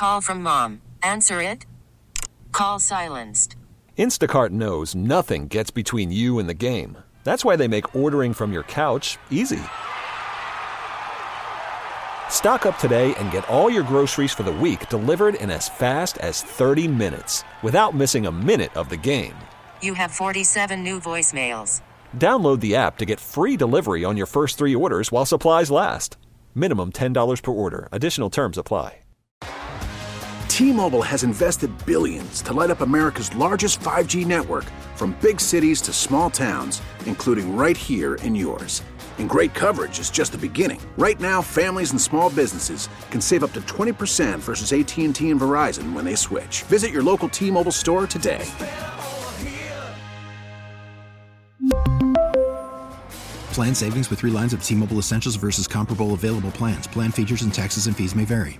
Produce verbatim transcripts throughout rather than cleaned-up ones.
Call from mom. Answer it. Call silenced. Instacart knows nothing gets between you and the game. That's why they make ordering from your couch easy. Stock up today and get all your groceries for the week delivered in as fast as thirty minutes without missing a minute of the game. You have forty-seven new voicemails. Download the app to get free delivery on your first three orders while supplies last. Minimum ten dollars per order. Additional terms apply. T-Mobile has invested billions to light up America's largest five G network, from big cities to small towns, including right here in yours. And great coverage is just the beginning. Right now, families and small businesses can save up to twenty percent versus A T and T and Verizon when they switch. Visit your local T-Mobile store today. Plan savings with three lines of T-Mobile Essentials versus comparable available plans. Plan features and taxes and fees may vary.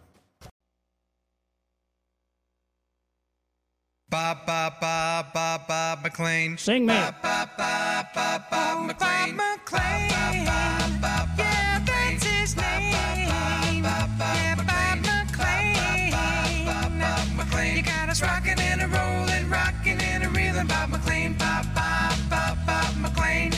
Bob, Bob, Bob, Bob, Bob McLean. Sing me. Bob, Bob, Bob, Bob, Bob McLean. Bob McLean. Bob, Bob, Bob, Yeah, that's his name. Bob, Bob, Yeah, Bob McLean. Bob, Bob McLean. You got us rocking and a rolling, rocking and a reeling. Bob McLean. Bob, Bob, Bob, Bob McLean.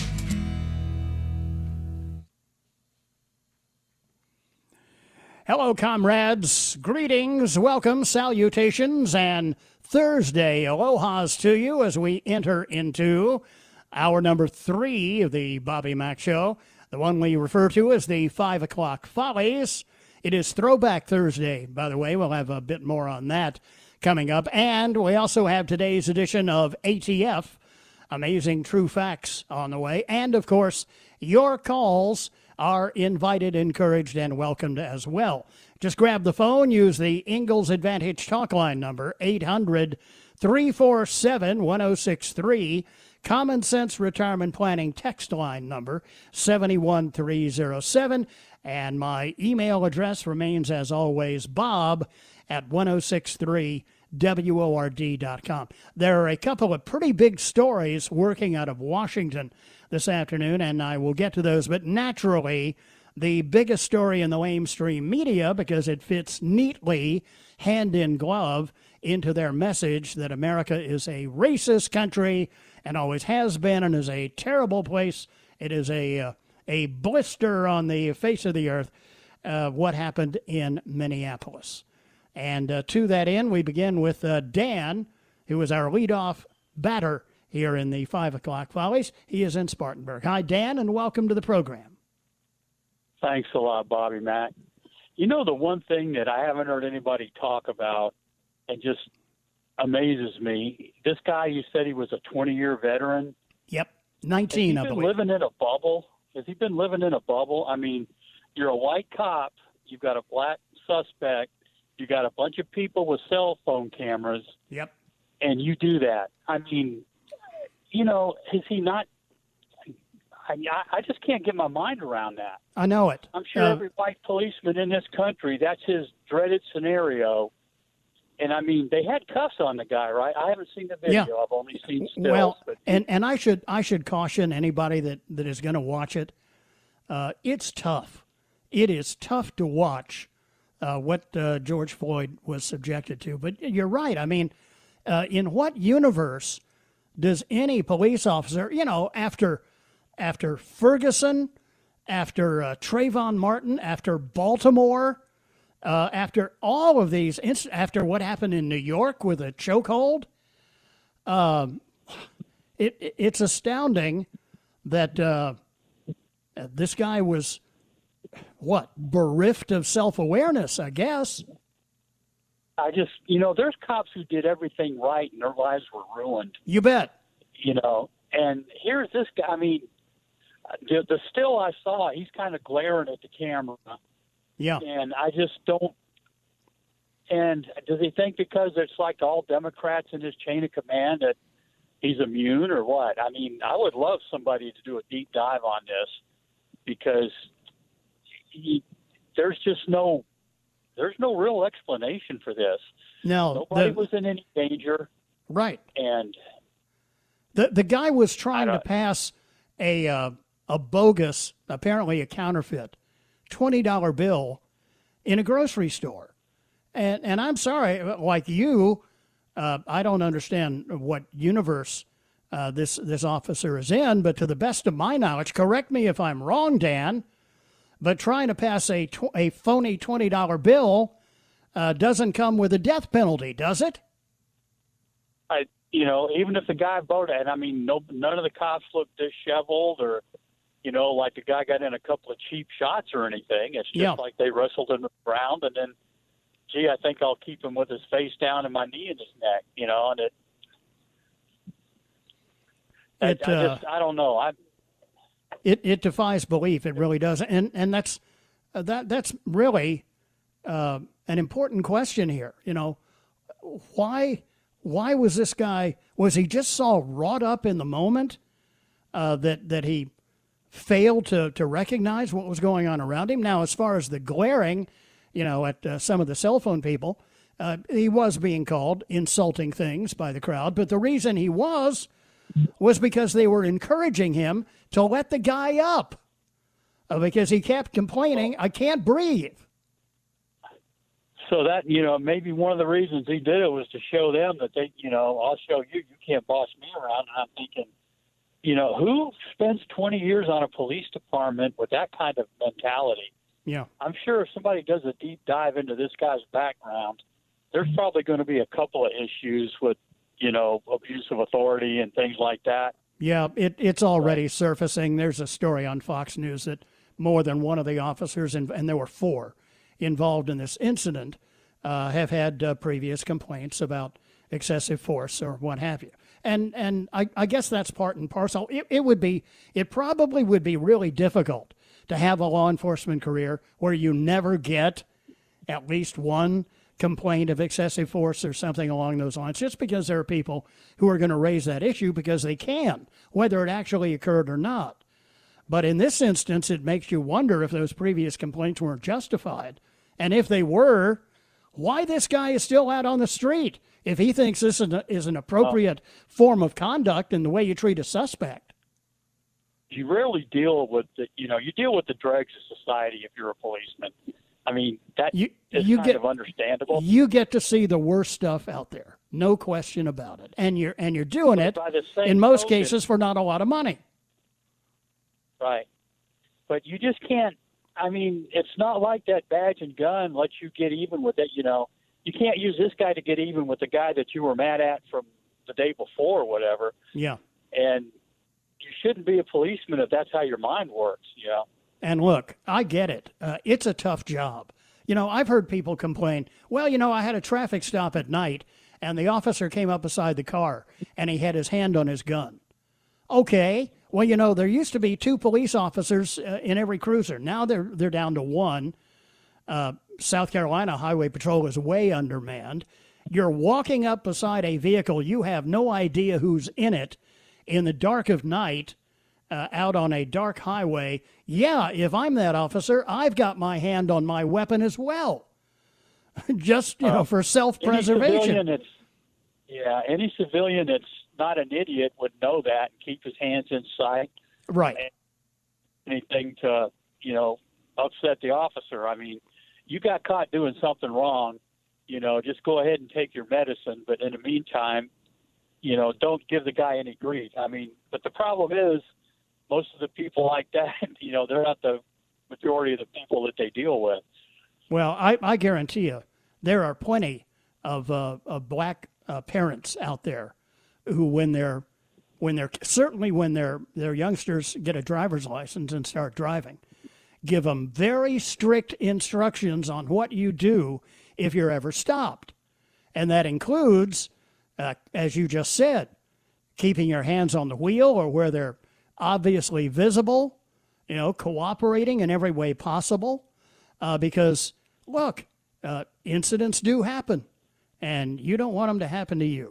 Hello, comrades. Greetings, welcome, salutations, and Thursday alohas to you as we enter into hour number three of the Bobby Mack Show, the one we refer to as the five o'clock Follies. It is Throwback Thursday, by the way. We'll have a bit more on that coming up. And we also have today's edition of A T F, Amazing True Facts, on the way. And, of course, your calls are invited, encouraged, and welcomed as well. Just grab the phone, use the Ingalls Advantage talk line number, eight hundred, three four seven, one oh six three. Common Sense Retirement Planning text line number, seven one three oh seven. And my email address remains, as always, bob at ten sixty-three word dot com. There are a couple of pretty big stories working out of Washington this afternoon, and I will get to those. But naturally, the biggest story in the mainstream media, because it fits neatly hand in glove into their message that America is a racist country and always has been and is a terrible place. It is a uh, a blister on the face of the earth, uh, what happened in Minneapolis. And uh, to that end, we begin with uh, Dan, who is our leadoff batter here in the five o'clock Follies. He is in Spartanburg. Hi, Dan, and welcome to the program. Thanks a lot, Bobby Mack. You know, the one thing that I haven't heard anybody talk about and just amazes me, this guy, you said he was a twenty-year veteran. Yep, nineteen, Has he I been believe. living in a bubble? Has he been living in a bubble? I mean, you're a white cop. You've got a black suspect. You got a bunch of people with cell phone cameras. Yep. And you do that. I mean, you know, is he not I, I just can't get my mind around that. I know it. I'm sure Uh, every white policeman in this country, that's his dreaded scenario. And, I mean, they had cuffs on the guy, right? I haven't seen the video. Yeah. I've only seen stills. Well, but and, and I should I should caution anybody that, that is going to watch it. Uh, it's tough. It is tough to watch uh, what uh, George Floyd was subjected to. But you're right. I mean, uh, in what universe does any police officer, you know, after after Ferguson, after uh, Trayvon Martin, after Baltimore, uh, after all of these, inst- after what happened in New York with a chokehold, um, it, it, it's astounding that uh, this guy was, what, bereft of self-awareness, I guess. I just, you know, there's cops who did everything right and their lives were ruined. You bet. You know, and here's this guy. I mean, the, the still I saw, he's kind of glaring at the camera. Yeah. And I just don't. And does he think because it's like all Democrats in his chain of command that he's immune or what? I mean, I would love somebody to do a deep dive on this because he, there's just no, there's no real explanation for this. No. Nobody the, was in any danger. Right. And the the guy was trying to pass a uh, a bogus, apparently a counterfeit, twenty dollar bill in a grocery store. And and I'm sorry, like you, uh, I don't understand what universe uh, this this officer is in, but to the best of my knowledge, correct me if I'm wrong, Dan, but trying to pass a tw- a phony twenty dollar bill uh, doesn't come with a death penalty, does it? I, you know, even if the guy voted, and I mean, no, none of the cops looked disheveled or, you know, like the guy got in a couple of cheap shots or anything. It's just Yeah. like they wrestled him around, and then, gee, I think I'll keep him with his face down and my knee in his neck, you know, and it. It, I, I uh, just, I don't know. I. It it defies belief. It really does, and and that's uh, that that's really uh, an important question here. You know, why why was this guy? Was he just so wrought up in the moment uh, that that he failed to to recognize what was going on around him? Now, as far as the glaring, you know, at uh, some of the cell phone people, uh, he was being called insulting things by the crowd, but the reason he was was because they were encouraging him to let the guy up uh, because he kept complaining, I can't breathe. So that, you know, maybe one of the reasons he did it was to show them that they, you know, I'll show you, you can't boss me around. And I'm thinking, you know, who spends twenty years on a police department with that kind of mentality? Yeah. I'm sure if somebody does a deep dive into this guy's background, there's probably going to be a couple of issues with, you know, abuse of authority and things like that. Yeah, it, it's already surfacing. There's a story on Fox News that more than one of the officers, and, and there were four involved in this incident, uh, have had uh, previous complaints about excessive force or what have you. And and I, I guess that's part and parcel. It, it would be, it probably would be really difficult to have a law enforcement career where you never get at least one complaint of excessive force or something along those lines, just because there are people who are going to raise that issue because they can, whether it actually occurred or not. But in this instance, it makes you wonder if those previous complaints weren't justified. And if they were, why this guy is still out on the street if he thinks this is, a, is an appropriate oh. form of conduct in the way you treat a suspect. You rarely deal with the, you know, you deal with the dregs of society if you're a policeman. I mean, that you, is you kind get, of understandable. You get to see the worst stuff out there, no question about it, and you're and you're doing but it it in most token, cases for not a lot of money. Right, but you just can't. I mean, it's not like that badge and gun lets you get even with it. You know, you can't use this guy to get even with the guy that you were mad at from the day before or whatever. Yeah, and you shouldn't be a policeman if that's how your mind works. You know. And look, I get it. Uh, it's a tough job. You know, I've heard people complain, well, you know, I had a traffic stop at night and the officer came up beside the car and he had his hand on his gun. Okay, well, you know, there used to be two police officers uh, in every cruiser. Now they're they're down to one. Uh, South Carolina Highway Patrol is way undermanned. You're walking up beside a vehicle. You have no idea who's in it in the dark of night. Uh, out on a dark highway, yeah, if I'm that officer, I've got my hand on my weapon as well, just, you know, uh, for self-preservation. It's, yeah, any civilian that's not an idiot would know that and keep his hands in sight. Right. Anything to, you know, upset the officer. I mean, you got caught doing something wrong, you know, just go ahead and take your medicine. But in the meantime, you know, don't give the guy any grief. I mean, but the problem is, most of the people like that, you know, they're not the majority of the people that they deal with. Well, I, I guarantee you there are plenty of, uh, of black uh, parents out there who, when they're, when they're certainly when their their youngsters get a driver's license and start driving, give them very strict instructions on what you do if you're ever stopped. And that includes, uh, as you just said, keeping your hands on the wheel or where they're obviously visible, you know, cooperating in every way possible, uh, because, look, uh, incidents do happen, and you don't want them to happen to you.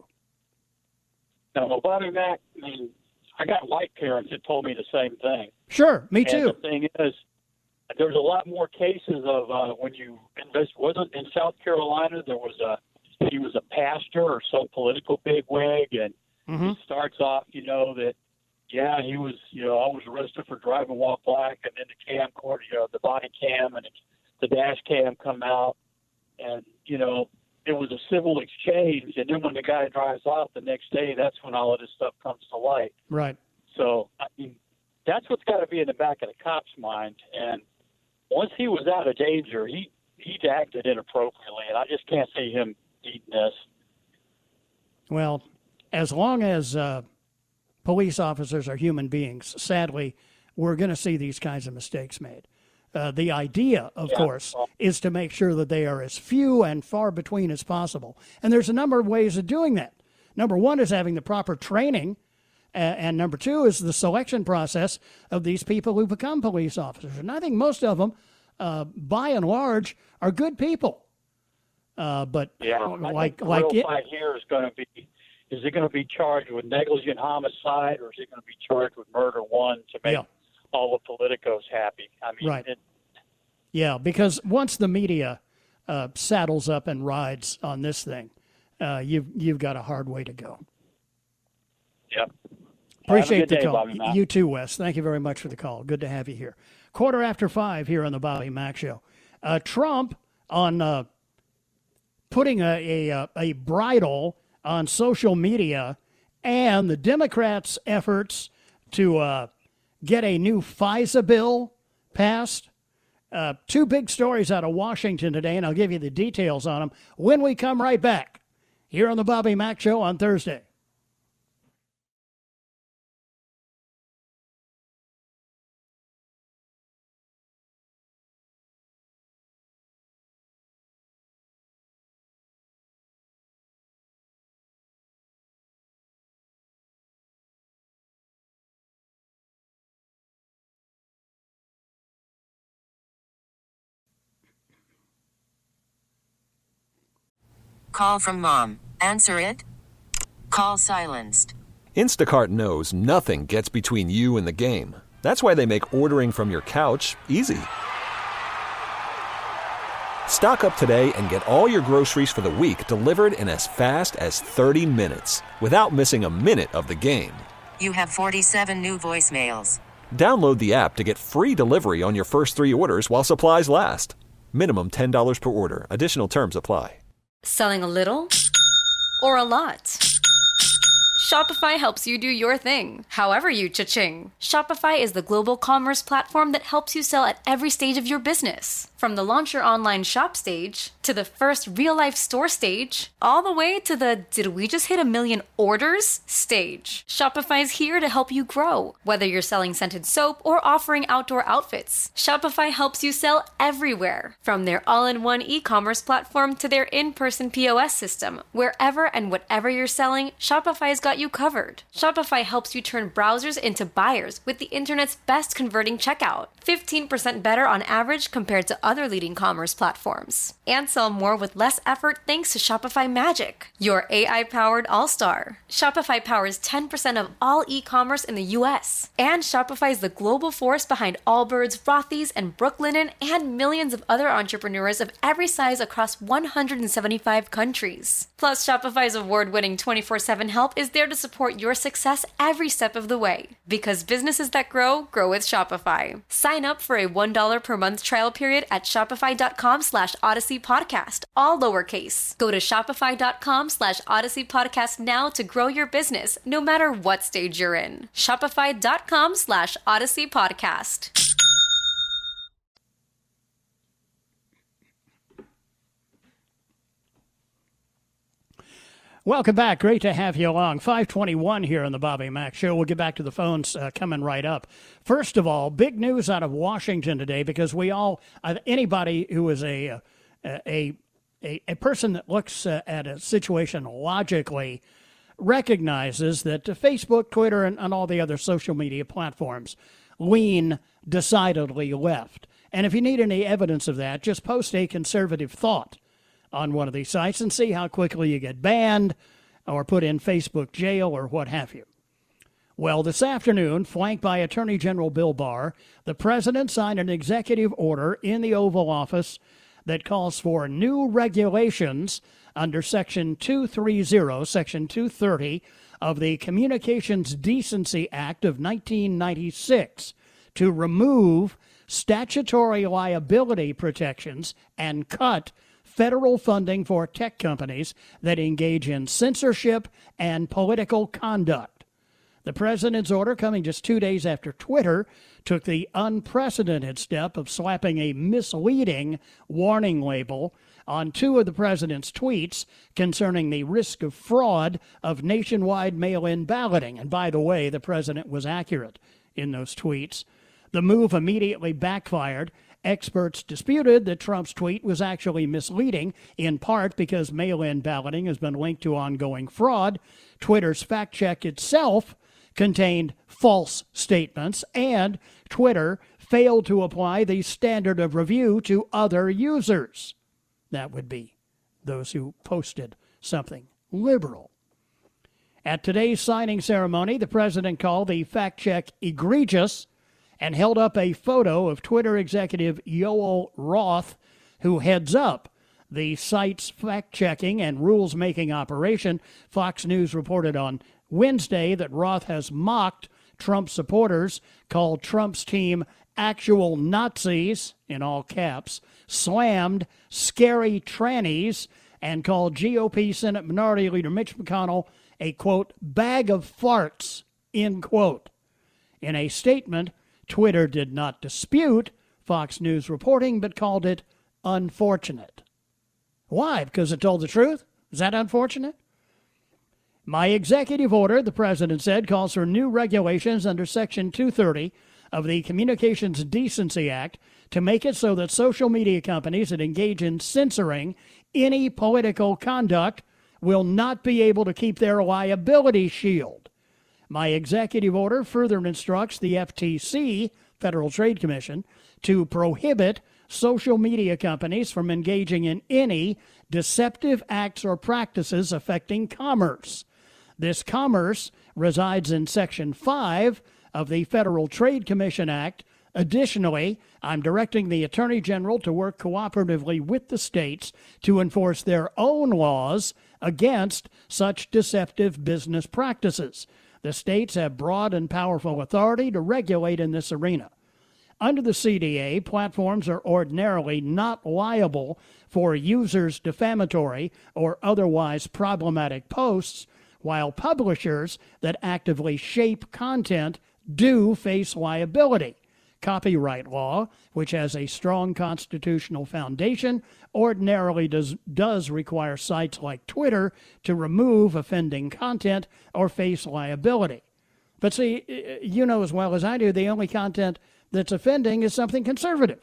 No, Bobby Mack, I mean, I got white parents that told me the same thing. Sure, me too. And the thing is, there's a lot more cases of uh, when you invest. Wasn't in South Carolina, there was a, he was a pastor or some political bigwig, and mm-hmm. it starts off, you know, that, yeah, he was, you know, I was arrested for driving while black, and then the camcorder, you know, the body cam and the dash cam come out, and, you know, it was a civil exchange, and then when the guy drives off the next day, that's when all of this stuff comes to light. Right. So, I mean, that's what's got to be in the back of the cop's mind. And once he was out of danger, he, he acted inappropriately, and I just can't see him eating this. Well, as long as uh, police officers are human beings, sadly, we're going to see these kinds of mistakes made. Uh, the idea, of yeah. course, is to make sure that they are as few and far between as possible. And there's a number of ways of doing that. Number one is having the proper training. Uh, and number two is the selection process of these people who become police officers. And I think most of them, uh, by and large, are good people. Uh, but yeah, like, the like real it, fight here is going to be, is it going to be charged with negligent homicide, or is it going to be charged with murder one to make yeah. all the politicos happy? I mean, right. It, yeah, because once the media uh, saddles up and rides on this thing, uh, you've you've got a hard way to go. Yep. Appreciate the day, call. Bobby Mack. You too, Wes. Thank you very much for the call. Good to have you here. Quarter after five here on the Bobby Mack Show. Uh, Trump on uh, putting a, a a bridle on social media, and the Democrats' efforts to uh, get a new FISA bill passed. Uh, two big stories out of Washington today, and I'll give you the details on them when we come right back here on the Bobby Mack Show on Thursday. Call from mom. Answer it. Call silenced. Instacart knows nothing gets between you and the game. That's why they make ordering from your couch easy. Stock up today and get all your groceries for the week delivered in as fast as thirty minutes without missing a minute of the game. You have forty-seven new voicemails. Download the app to get free delivery on your first three orders while supplies last. Minimum ten dollars per order. Additional terms apply. Selling a little or a lot? Shopify helps you do your thing, however you cha-ching. Shopify is the global commerce platform that helps you sell at every stage of your business. From the launch your online shop stage, to the first real-life store stage, all the way to the did we just hit a million orders stage. Shopify's here to help you grow. Whether you're selling scented soap or offering outdoor outfits, Shopify helps you sell everywhere. From their all-in-one e-commerce platform to their in-person P O S system, wherever and whatever you're selling, Shopify's got you covered. Shopify helps you turn browsers into buyers with the internet's best converting checkout. fifteen percent better on average compared to other leading commerce platforms. And sell more with less effort thanks to Shopify Magic, your A I-powered all-star. Shopify powers ten percent of all e-commerce in the U S. And Shopify is the global force behind Allbirds, Rothy's, and Brooklinen, and millions of other entrepreneurs of every size across one hundred seventy-five countries. Plus, Shopify's award-winning twenty-four seven help is there to support your success every step of the way. Because businesses that grow, grow with Shopify. Sign up for a one dollar per month trial period at shopify.com slash Odyssey Podcast, all lowercase. Go to shopify.com slash Odyssey Podcast now to grow your business, no matter what stage you're in. Shopify.com slash Odyssey Podcast. Welcome back. Great to have you along. five twenty-one here on the Bobby Mack Show. We'll get back to the phones uh, coming right up. First of all, big news out of Washington today, because we all, uh, anybody who is a, a, a, a person that looks uh, at a situation logically recognizes that Facebook, Twitter, and, and all the other social media platforms lean decidedly left. And if you need any evidence of that, just post a conservative thought on one of these sites and see how quickly you get banned or put in Facebook jail or what have you. Well, this afternoon, flanked by Attorney General Bill Barr, the president signed an executive order in the Oval Office that calls for new regulations under Section two thirty, Section two thirty of the Communications Decency Act of nineteen ninety-six to remove statutory liability protections and cut federal funding for tech companies that engage in censorship and political conduct. The president's order, coming just two days after Twitter took the unprecedented step of slapping a misleading warning label on two of the president's tweets concerning the risk of fraud of nationwide mail-in balloting. And by the way, the president was accurate in those tweets. The move immediately backfired. Experts disputed that Trump's tweet was actually misleading, in part because mail-in balloting has been linked to ongoing fraud. Twitter's fact check itself contained false statements, and Twitter failed to apply the standard of review to other users. That would be those who posted something liberal. At today's signing ceremony, the president called the fact check egregious and held up a photo of Twitter executive Yoel Roth, who heads up the site's fact-checking and rules-making operation. Fox News reported on Wednesday that Roth has mocked Trump supporters, called Trump's team actual Nazis, in all caps, slammed scary trannies, and called G O P Senate Minority Leader Mitch McConnell a, quote, bag of farts, end quote. In a statement, Twitter did not dispute Fox News reporting, but called it unfortunate. Why? Because it told the truth? Is that unfortunate? My executive order, the president said, calls for new regulations under Section two thirty of the Communications Decency Act to make it so that social media companies that engage in censoring any political conduct will not be able to keep their liability shield. My executive order further instructs the F T C, Federal Trade Commission, to prohibit social media companies from engaging in any deceptive acts or practices affecting commerce. This commerce resides in Section five of the Federal Trade Commission Act. Additionally, I'm directing the Attorney General to work cooperatively with the states to enforce their own laws against such deceptive business practices. The states have broad and powerful authority to regulate in this arena. Under the C D A, platforms are ordinarily not liable for users' defamatory or otherwise problematic posts, while publishers that actively shape content do face liability. Copyright law, which has a strong constitutional foundation, ordinarily does, does require sites like Twitter to remove offending content or face liability. But see, you know as well as I do, the only content that's offending is something conservative.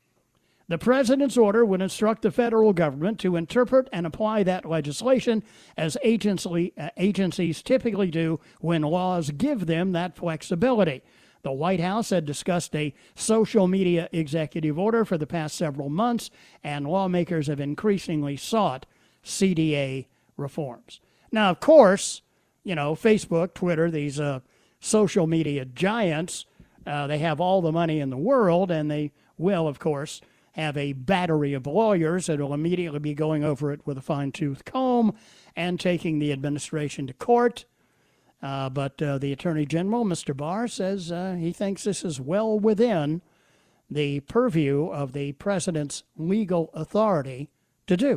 The president's order would instruct the federal government to interpret and apply that legislation as agency, uh, agencies typically do when laws give them that flexibility. The White House had discussed a social media executive order for the past several months, and lawmakers have increasingly sought C D A reforms. Now, of course, you know, Facebook, Twitter, these uh, social media giants, uh, they have all the money in the world, and they will, of course, have a battery of lawyers that will immediately be going over it with a fine-tooth comb and taking the administration to court. Uh, but uh, the Attorney General, Mister Barr, says uh, he thinks this is well within the purview of the president's legal authority to do.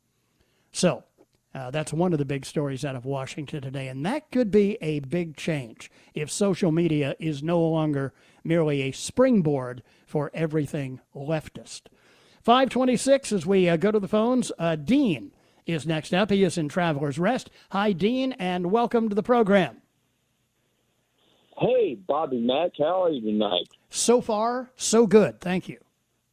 So uh, that's one of the big stories out of Washington today, and that could be a big change if social media is no longer merely a springboard for everything leftist. five twenty-six as we uh, go to the phones. Uh, Dean is next up. He is in Traveler's Rest. Hi, Dean, and welcome to the program. Hey, Bobby Mack, how are you tonight? So far, so good. Thank you.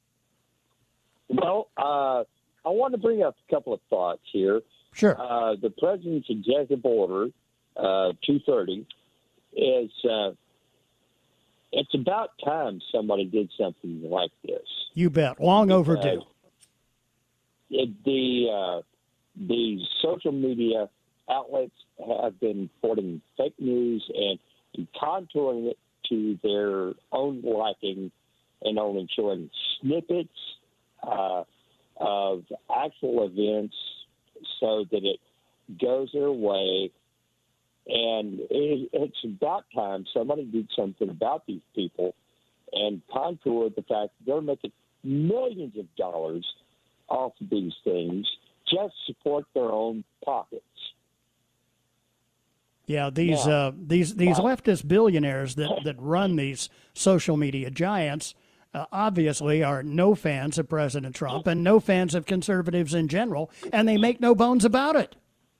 Well, uh, I want to bring up a couple of thoughts here. Sure. Uh, the president's executive order, uh, two thirty, is uh, it's about time somebody did something like this. You bet. Long overdue. Uh, it, the uh, the social media outlets have been reporting fake news and, and contouring it to their own liking and only showing snippets uh, of actual events so that it goes their way. And it, it's about time somebody did something about these people and contoured the fact that they're making millions of dollars off of these things just support their own pockets. Yeah, these Now, uh, these these wow. leftist billionaires that, that run these social media giants uh, obviously are no fans of President Trump and no fans of conservatives in general, and they make no bones about it.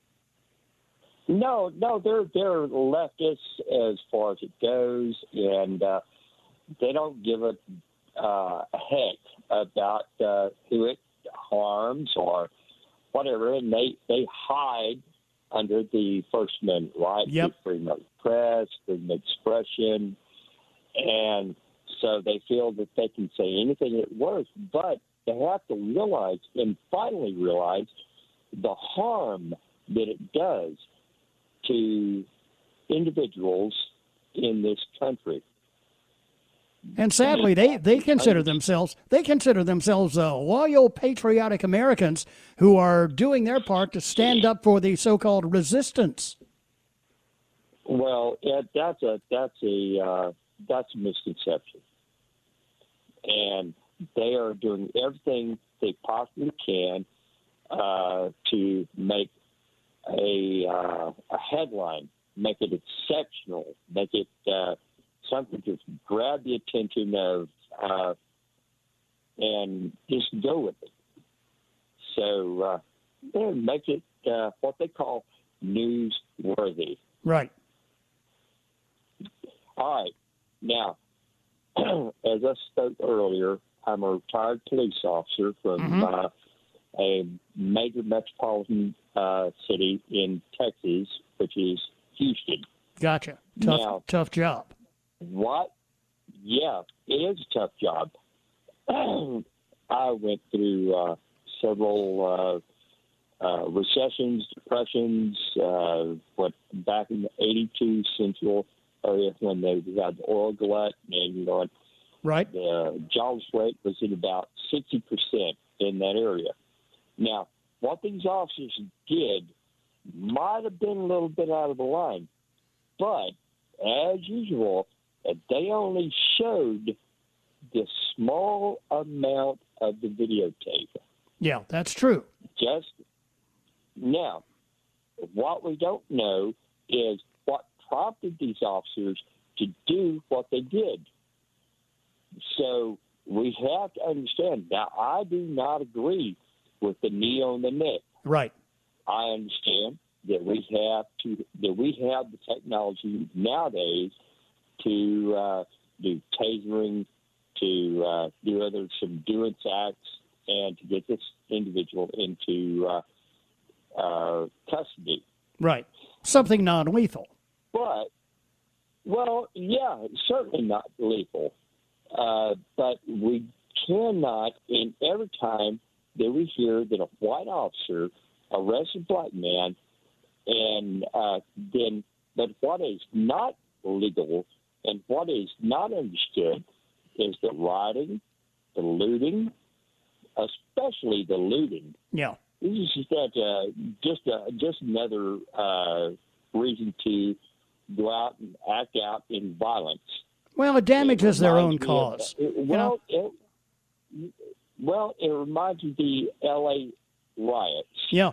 No, no, they're they're leftists as far as it goes, and uh, they don't give a, uh, a heck about uh, who it harms or whatever, and they, they hide under the First Amendment, right? Yep. Freedom of the press, freedom of expression, and so they feel that they can say anything at worst, but they have to realize and finally realize the harm that it does to individuals in this country. And sadly, they, they consider themselves they consider themselves uh, loyal, patriotic Americans who are doing their part to stand up for the so-called resistance. Well, yeah, that's a that's a uh, that's a misconception, and they are doing everything they possibly can uh, to make a uh, a headline, make it exceptional, make it uh, something to grab the attention of, uh, and just go with it. So uh, yeah, make it uh, what they call newsworthy. Right. All right. Now, as I spoke earlier, I'm a retired police officer from Mm-hmm. uh, a major metropolitan uh, city in Texas, which is Houston. Gotcha. Tough, Now- tough job. What? Yeah, it is a tough job. I went through uh, several uh, uh, recessions, depressions, uh, what back in the eighty-two Central area when they had the oil glut, and you know, Right. the jobs rate was at about sixty percent in that area. Now, what these officers did might have been a little bit out of the line, but as usual, they only showed the small amount of the videotape. Yeah, that's true. Just now, what we don't know is what prompted these officers to do what they did. So we have to understand. Now, I do not agree with the knee on the neck. Right. I understand that we have to that we have the technology nowadays to uh, do tasering, to uh, do other subduance acts, and to get this individual into uh, uh, custody. Right. Something non-lethal. But, well, yeah, certainly not lethal. Uh, but we cannot, in every time that we hear that a white officer arrests a black man, and uh, then, but what is not legal and what is not understood is the rioting, the looting, especially the looting. Yeah. This is just that, uh, just uh, just another uh, reason to go out and act out in violence. Well, it damages their own reminds me of- cause. it- you well, know? it, well, it reminds me of the L A riots. Yeah.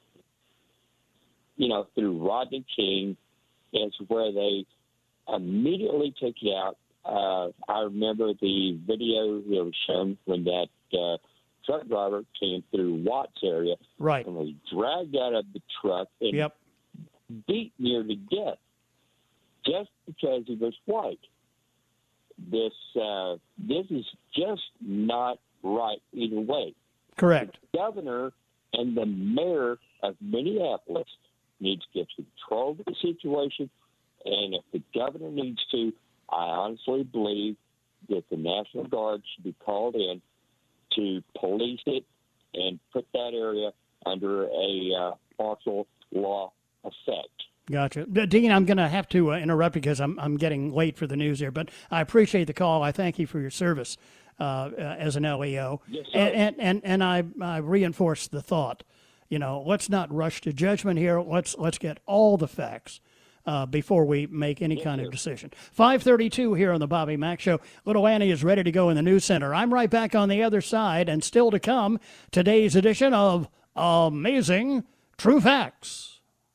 You know, through Rodney King, is where they immediately took it out. Uh, I remember the video that was shown when that uh, truck driver came through Watts area Right. and was dragged out of the truck and Yep. beat near to death just because he was white. This uh, this is just not right either way. Correct. The governor and the mayor of Minneapolis needs to get control of the situation, and if the governor needs to, I honestly believe that the National Guard should be called in to police it and put that area under a uh, martial law effect. Gotcha. D- Dean, I'm going to have to uh, interrupt because I'm I'm getting late for the news here, but I appreciate the call. I thank you for your service uh, uh, as an L E O. Yes, sir. and, and, and, and I, I reinforce the thought, you know, let's not rush to judgment here. Let's let's get all the facts uh, before we make any kind of decision. five thirty-two here on the Bobby Mack Show. Little Annie is ready to go in the news center. I'm right back on the other side, and still to come, today's edition of Amazing True Facts.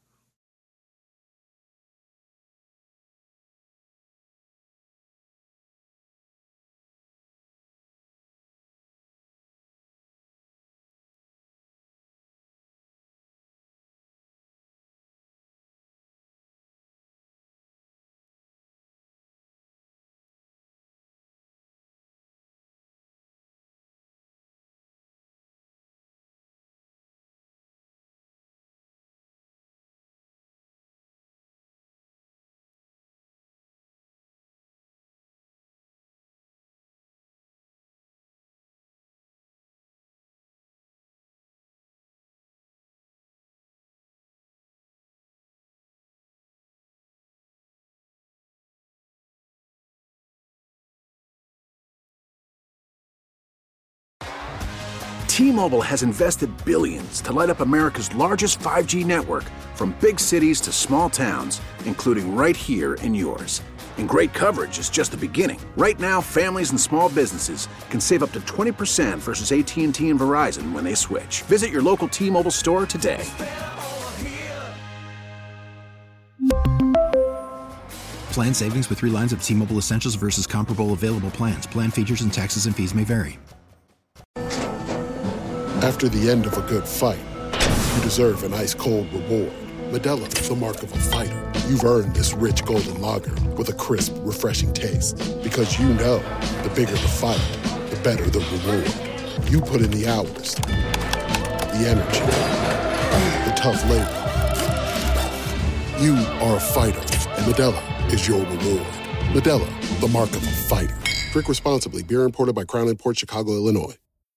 T-Mobile has invested billions to light up America's largest five G network, from big cities to small towns, including right here in yours. And great coverage is just the beginning. Right now, families and small businesses can save up to twenty percent versus A T and T and Verizon when they switch. Visit your local T-Mobile store today. Plan savings with three lines of T-Mobile Essentials versus comparable available plans. Plan features and taxes and fees may vary. After the end of a good fight, you deserve an ice-cold reward. Modelo is the mark of a fighter. You've earned this rich golden lager with a crisp, refreshing taste. Because you know, the bigger the fight, the better the reward. You put in the hours, the energy, the tough labor. You are a fighter, and Modelo is your reward. Modelo, the mark of a fighter. Drink responsibly. Beer imported by Crown Imports, Chicago, Illinois.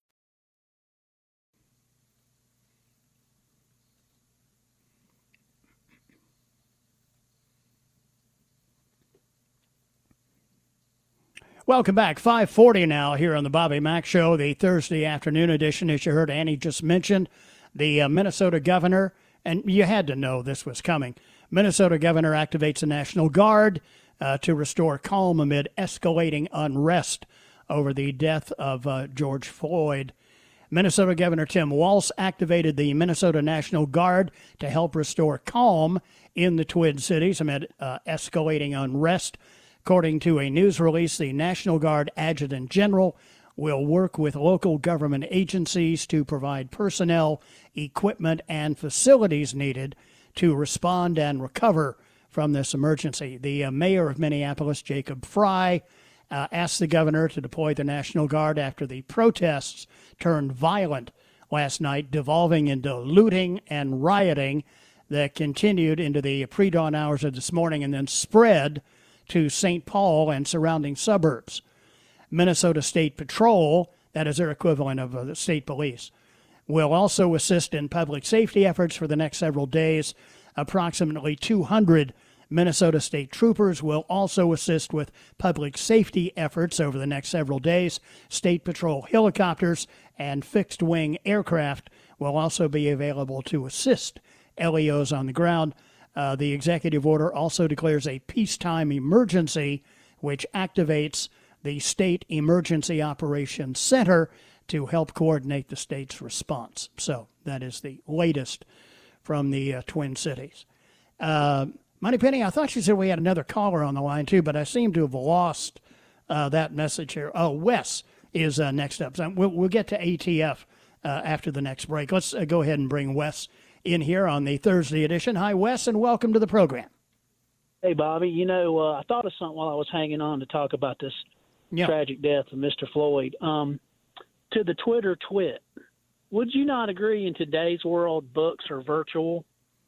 Welcome back. five forty now here on the Bobby Mack Show, the Thursday afternoon edition. As you heard Annie just mentioned, the uh, Minnesota governor, and you had to know this was coming, Minnesota governor activates the National Guard uh, to restore calm amid escalating unrest over the death of uh, George Floyd. Minnesota Governor Tim Walz activated the Minnesota National Guard to help restore calm in the Twin Cities amid uh, escalating unrest. According to a news release, the National Guard Adjutant General will work with local government agencies to provide personnel, equipment, and facilities needed to respond and recover from this emergency. The uh, mayor of Minneapolis, Jacob Frey, uh, asked the governor to deploy the National Guard after the protests turned violent last night, devolving into looting and rioting that continued into the pre-dawn hours of this morning and then spread to Saint Paul and surrounding suburbs. Minnesota State Patrol, that is their equivalent of uh, the state police, will also assist in public safety efforts for the next several days. Approximately two hundred Minnesota State troopers will also assist with public safety efforts over the next several days. State Patrol helicopters and fixed-wing aircraft will also be available to assist L E Os on the ground. Uh, the executive order also declares a peacetime emergency, which activates the State Emergency Operations Center to help coordinate the state's response. So that is the latest from the uh, Twin Cities. Uh, Moneypenny, I thought you said we had another caller on the line, too, but I seem to have lost uh, that message here. Oh, Wes is uh, next up. So we'll, we'll get to A T F uh, after the next break. Let's uh, go ahead and bring Wes in here on the Thursday edition. Hi, Wes, and welcome to the program. Hey, Bobby. You know, uh, I thought of something while I was hanging on to talk about this yeah. tragic death of Mister Floyd. Um, to the Twitter twit, would you not agree in today's world books are virtual,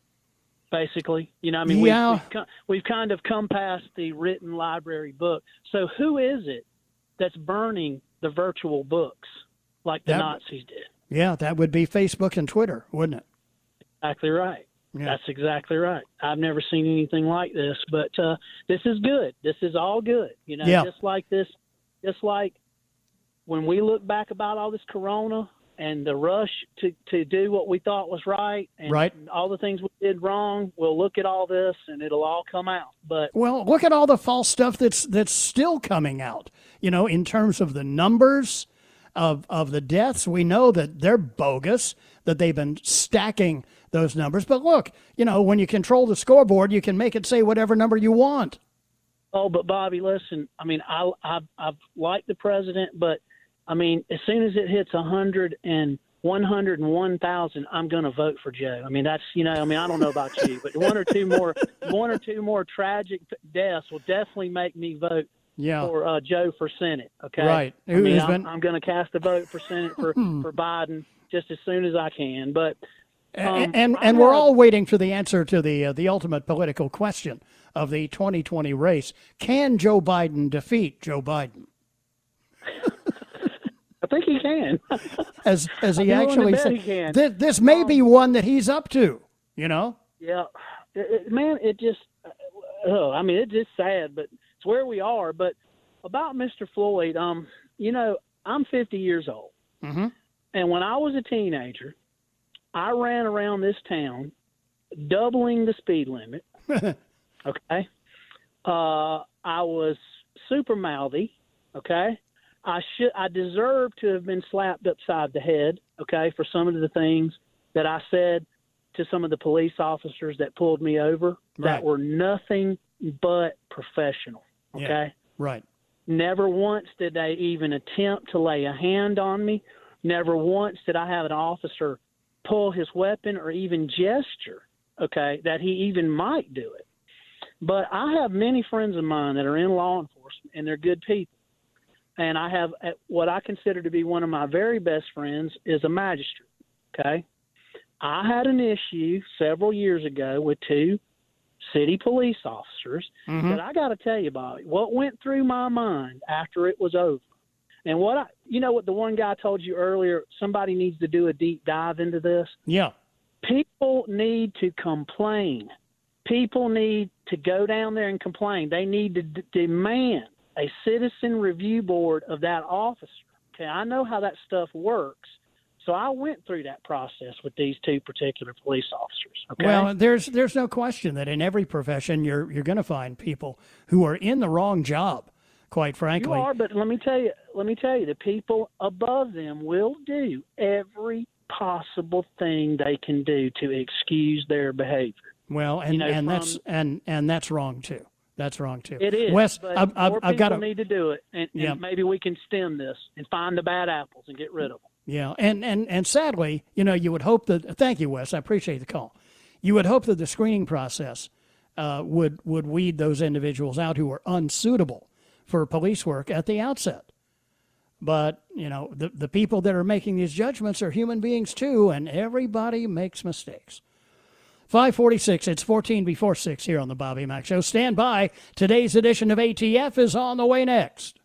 basically? You know, I mean, yeah. we've, we've, we've kind of come past the written library book. So who is it that's burning the virtual books like the that, Nazis did? Yeah, that would be Facebook and Twitter, wouldn't it? Exactly right. Yeah. That's exactly right. I've never seen anything like this, but uh, this is good. This is all good. You know, yeah. just like this, just like when we look back about all this corona and the rush to, to do what we thought was right, and right. all the things we did wrong, we'll look at all this and it'll all come out. But well, look at all the false stuff that's that's still coming out. You know, in terms of the numbers of of the deaths, we know that they're bogus, that they've been stacking those numbers. But look, you know, when you control the scoreboard, you can make it say whatever number you want. Oh, but Bobby, listen, I mean, I, I, I've liked the president, but I mean, as soon as it hits one hundred and one hundred one thousand, I'm going to vote for Joe. I mean, that's, you know, I mean, I don't know about you, but one or two more, one or two more tragic deaths will definitely make me vote yeah. for uh, Joe for Senate. Okay. Right. I mean, I'm, been... I'm going to cast a vote for Senate for, for Biden just as soon as I can. But, um, and, and, and we're all waiting for the answer to the, uh, the ultimate political question of the twenty twenty race. Can Joe Biden defeat Joe Biden? I think he can. As as he actually said, he can. This, this may um, be one that he's up to, you know? Yeah. It, it, man, it just, oh, I mean, it's just sad, but it's where we are. But about Mister Floyd, um, you know, I'm fifty years old. Mm-hmm. And when I was a teenager, I ran around this town doubling the speed limit. Okay. Uh, I was super mouthy. Okay. I should, I deserve to have been slapped upside the head. Okay. For some of the things that I said to some of the police officers that pulled me over right. that were nothing but professional. Okay. Yeah. Right. Never once did they even attempt to lay a hand on me. Never once did I have an officer pull his weapon or even gesture. Okay. That he even might do it. But I have many friends of mine that are in law enforcement, and they're good people. And I have what I consider to be one of my very best friends is a magistrate, okay? I had an issue several years ago with two city police officers mm-hmm. that I got to tell you, Bobby, what went through my mind after it was over. And what I, you know what the one guy told you earlier, somebody needs to do a deep dive into this. Yeah. People need to complain. People need to go down there and complain. They need to d- demand a citizen review board of that officer. Okay, I know how that stuff works. So I went through that process with these two particular police officers. Okay? Well, there's there's no question that in every profession you're you're going to find people who are in the wrong job, quite frankly. You are, but let me tell you, let me tell you, the people above them will do every possible thing they can do to excuse their behavior. Well, and, you know, and from, that's and and that's wrong too. That's wrong too. It is. Wes, but I've, I've, more I've got people to need to do it, and, and yeah. maybe we can stem this and find the bad apples and get rid of them. Yeah, and, and, and sadly, you know, you would hope that. Thank you, Wes. I appreciate the call. You would hope that the screening process uh, would would weed those individuals out who are unsuitable for police work at the outset. But you know, the the people that are making these judgments are human beings too, and everybody makes mistakes. five forty-six, it's fourteen before six here on the Bobby Mack Show. Stand by. Today's edition of A T F is on the way next.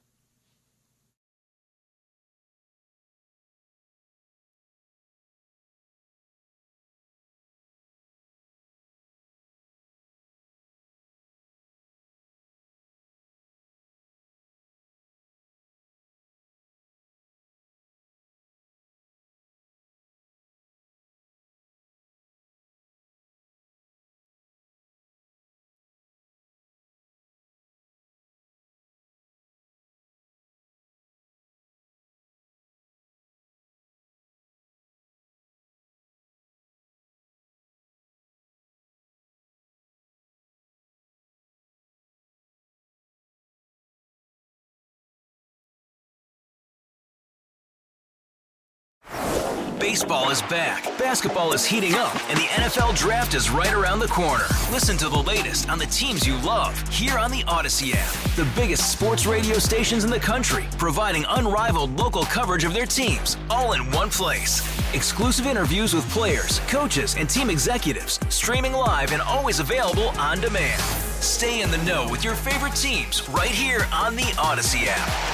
Baseball is back, basketball is heating up, and the N F L Draft is right around the corner. Listen to the latest on the teams you love here on the Odyssey app. The biggest sports radio stations in the country, providing unrivaled local coverage of their teams, all in one place. Exclusive interviews with players, coaches, and team executives, streaming live and always available on demand. Stay in the know with your favorite teams right here on the Odyssey app.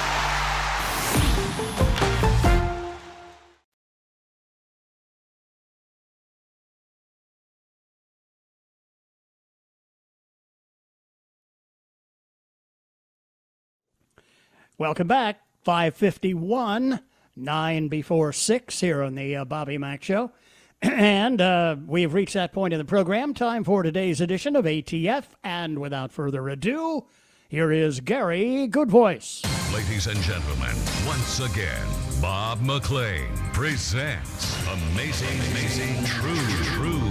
Welcome back. five fifty-one Nine before six here on the uh, Bobby Mack Show. And uh, we've reached that point in the program. Time for today's edition of A T F. And without further ado, here is Gary Goodvoice. Ladies and gentlemen, once again, Bob McLean presents Amazing, Amazing, True, True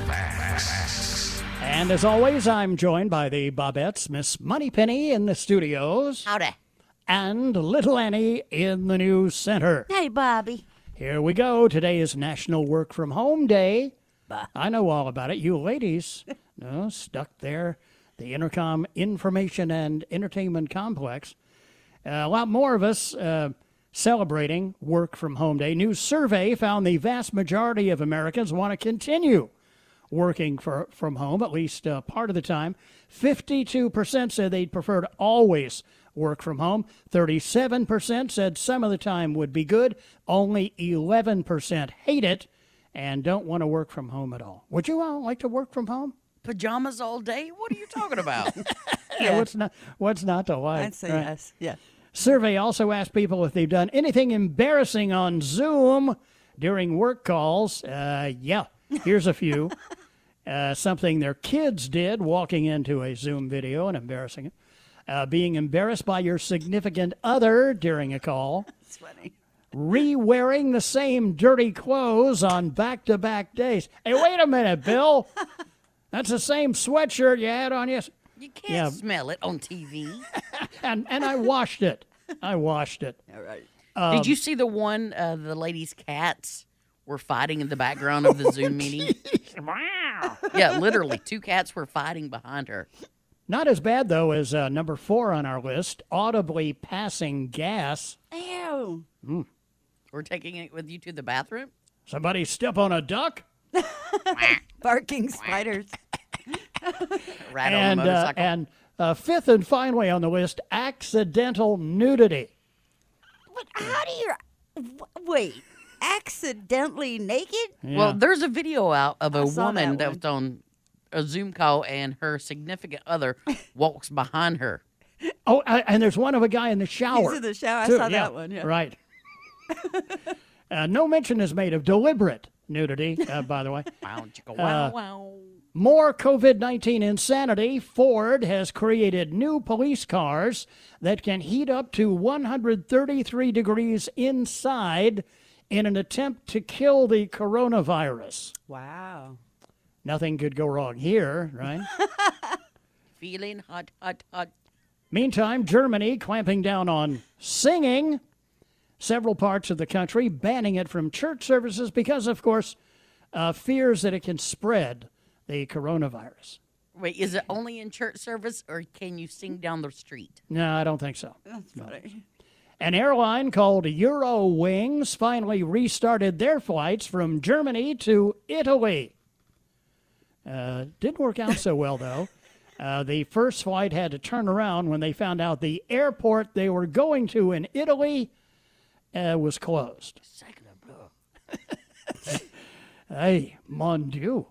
Facts. And as always, I'm joined by the Bobettes, Miss Moneypenny in the studios. Howdy. And Little Annie in the news center. Hey, Bobby. Here we go. Today is National Work from Home Day. Bah. I know all about it. You ladies, no, stuck there. The Intercom Information and Entertainment Complex. Uh, a lot more of us uh, celebrating Work from Home Day. New survey found the vast majority of Americans want to continue working for, from home, at least uh, part of the time. fifty-two percent said they'd prefer to always work from home. thirty-seven percent said some of the time would be good. Only eleven percent hate it and don't want to work from home at all. Would you all like to work from home? Pajamas all day? What are you talking about? Yeah, what's not what's not to like? I'd say right? yes. Yeah. Survey also asked people if they've done anything embarrassing on Zoom during work calls. Uh, yeah, here's a few. uh, something their kids did, walking into a Zoom video and embarrassing it. Uh, being embarrassed by your significant other during a call. That's funny. Re-wearing the same dirty clothes on back-to-back days. Hey, wait a minute, Bill. That's the same sweatshirt you had on yesterday. You can't yeah. smell it on T V. and and I washed it. I washed it. All right. Um, Did you see the one, uh, the lady's cats were fighting in the background of the Zoom meeting? Wow. Yeah, literally, two cats were fighting behind her. Not as bad, though, as uh, number four on our list, audibly passing gas. Ew. Mm. We're taking it with you to the bathroom? Somebody step on a duck? Barking spiders. Rat and, on a motorcycle. Uh, and uh, fifth and finally on the list, accidental nudity. But how do you... Wait, accidentally naked? Yeah. Well, there's a video out of a I saw woman that that one. was on a Zoom call, and her significant other walks behind her. Oh, uh, and there's one of a guy in the shower. He's in the shower. I too. saw yeah, that one, yeah. Right. uh, no mention is made of deliberate nudity, uh, by the way. Wow, chicka, Uh, wow, wow. More COVID nineteen insanity. Ford has created new police cars that can heat up to one hundred thirty-three degrees inside in an attempt to kill the coronavirus. Wow. Nothing could go wrong here, right? Feeling hot, hot, hot. Meantime, Germany clamping down on singing. Several parts of the country banning it from church services because, of course, uh, fears that it can spread the coronavirus. Wait, is it only in church service, or can you sing down the street? No, I don't think so. That's funny. An airline called Eurowings finally restarted their flights from Germany to Italy. Uh, didn't work out so well, though. Uh, the first flight had to turn around when they found out the airport they were going to in Italy uh, was closed. Hey, mon Dieu.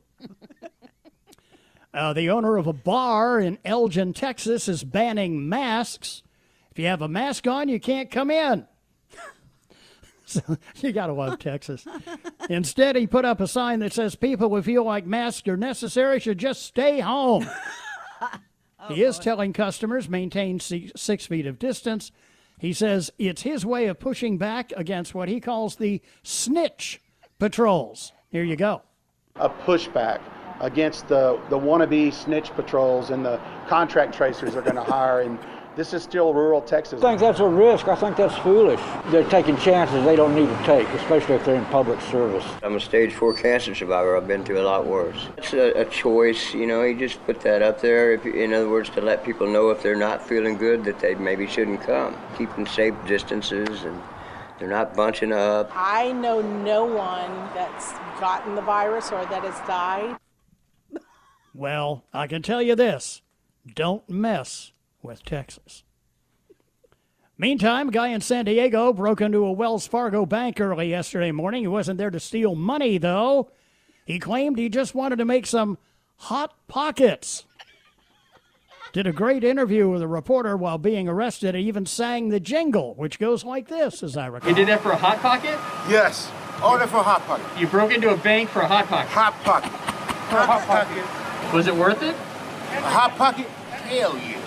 Uh, the owner of a bar in Elgin, Texas, is banning masks. If you have a mask on, you can't come in. So you got to love Texas. Instead, he put up a sign that says people who feel like masks are necessary should just stay home. oh, he is boy. telling customers maintain six feet of distance. He says it's his way of pushing back against what he calls the snitch patrols. Here you go. A pushback against the, the wannabe snitch patrols and the contract tracers they're going to hire. And this is still rural Texas. I think that's a risk. I think that's foolish. They're taking chances they don't need to take, especially if they're in public service. I'm a stage four cancer survivor. I've been through a lot worse. It's a, a choice, you know. You just put that up there, if, in other words, to let people know if they're not feeling good that they maybe shouldn't come. Keeping safe distances, and they're not bunching up. I know no one that's gotten the virus or that has died. Well, I can tell you this. Don't mess with Texas. Meantime, a guy in San Diego broke into a Wells Fargo bank early yesterday morning. He wasn't there to steal money, though. He claimed he just wanted to make some hot pockets. did a great interview with a reporter while being arrested and even sang the jingle, which goes like this, as I recall. You did that for a Hot Pocket? Yes. All that for a Hot Pocket. You broke into a bank for a Hot Pocket? Hot Pocket. For a Hot Pocket. Was it worth it? A Hot Pocket? Hell yeah.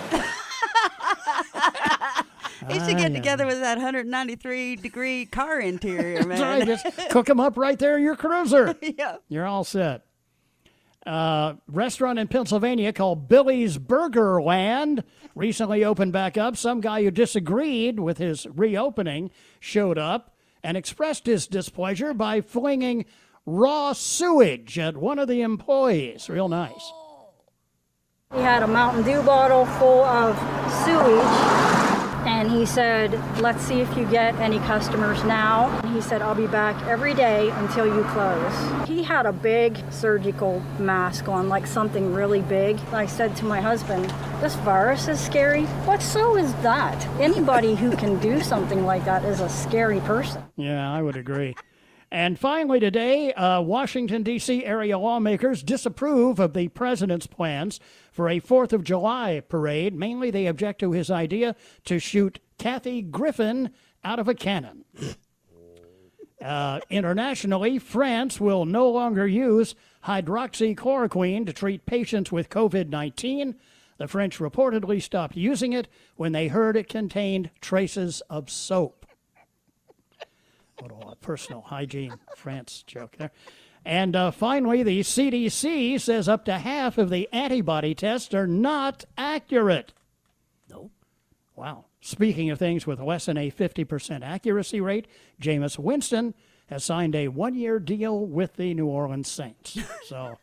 He should get together with that one hundred ninety-three degree car interior, man. That's right. Just cook them up right there in your cruiser. Yeah. You're all set. Uh, restaurant in Pennsylvania called Billy's Burger Land recently opened back up. Some guy who disagreed with his reopening showed up and expressed his displeasure by flinging raw sewage at one of the employees. Real nice. He had a Mountain Dew bottle full of sewage, and he said, let's see if you get any customers now. And he said, I'll be back every day until you close. He had a big surgical mask on, like something really big. I said to my husband, this virus is scary, but so is that. Anybody who can do something like that is a scary person. Yeah, I would agree. And finally today, uh, Washington, D C area lawmakers disapprove of the president's plans for a fourth of July parade. Mainly, they object to his idea to shoot Kathy Griffin out of a cannon. Uh, internationally, France will no longer use hydroxychloroquine to treat patients with covid nineteen. The French reportedly stopped using it when they heard it contained traces of soap. Little uh, personal hygiene France joke there. And uh, finally, the C D C says up to half of the antibody tests are not accurate. No. Wow. Speaking of things with less than a fifty percent accuracy rate, Jameis Winston has signed a one-year deal with the New Orleans Saints. So,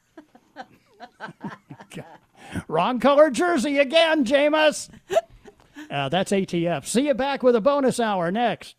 wrong color jersey again, Jameis. Uh, that's A T F. See you back with a bonus hour next.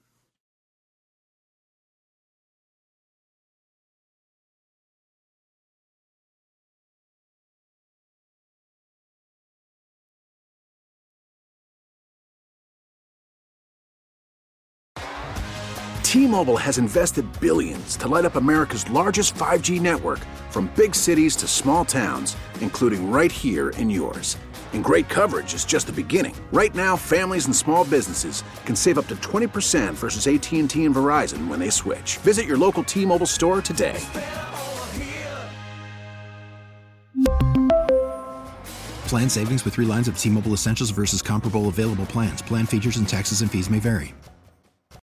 T-Mobile has invested billions to light up America's largest five G network, from big cities to small towns, including right here in yours. And great coverage is just the beginning. Right now, families and small businesses can save up to twenty percent versus A T and T and Verizon when they switch. Visit your local T-Mobile store today. Plan savings with three lines of T-Mobile Essentials versus comparable available plans. Plan features and taxes and fees may vary.